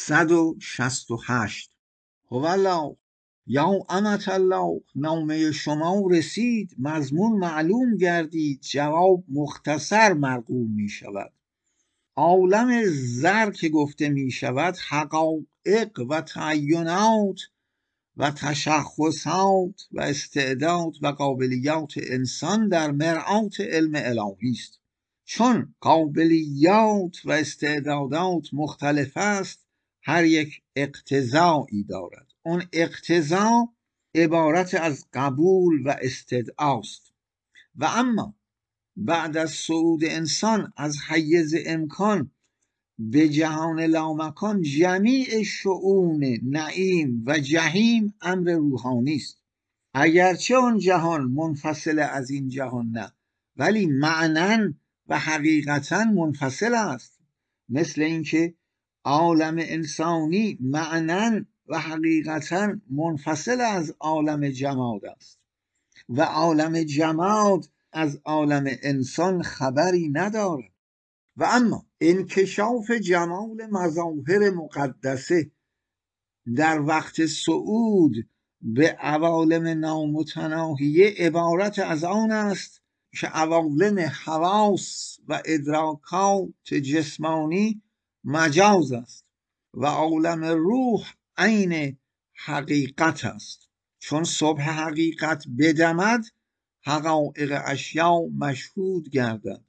168 هوالله یا امة الله، نامه شما رسید، مضمون معلوم گردید، جواب مختصر مرقوم می شود. عالم زر که گفته می شود حقایق و تعینات و تشخصات و استعداد و قابلیات انسان در مرآت علم الهی است. چون قابلیات و استعدادات مختلف است، هر یک اقتضایی دارد. اون اقتضا عبارت از قبول و استدعاست. و اما بعد از صعود انسان از حیز امکان به جهان لامکان، جمیع شؤون نعیم و جهیم امر روحانی است. اگرچه اون جهان منفصل از این جهان نه، ولی معناً و حقیقتاً منفصل است. مثل اینکه عالم انسانی معناً و حقیقتاً منفصل از عالم جماد است و عالم جماد از عالم انسان خبری ندارد. و اما انکشاف جمال مظاهر مقدسه در وقت صعود به عوالم نامتناهیه عبارت از آن است که عوالم حواس و ادراکات جسمانی مجاز است و عالم روح عین حقیقت است. چون صبح حقیقت بدمد، حقایق اشیا مشهود گردد.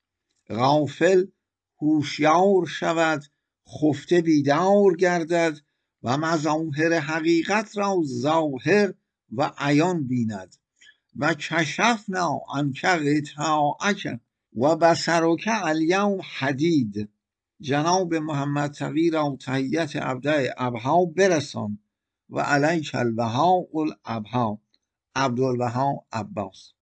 غافل هوشیار شود، خفته بیدار گردد و مظاهر حقیقت را ظاهر و عیان بیند. و کشفنا عنک غطاءک و بصرک الیوم حدید. جناب محمد تقی را تحیت ابدع ابها برسان و علیک البهاء الابها. عبدالبها عباس.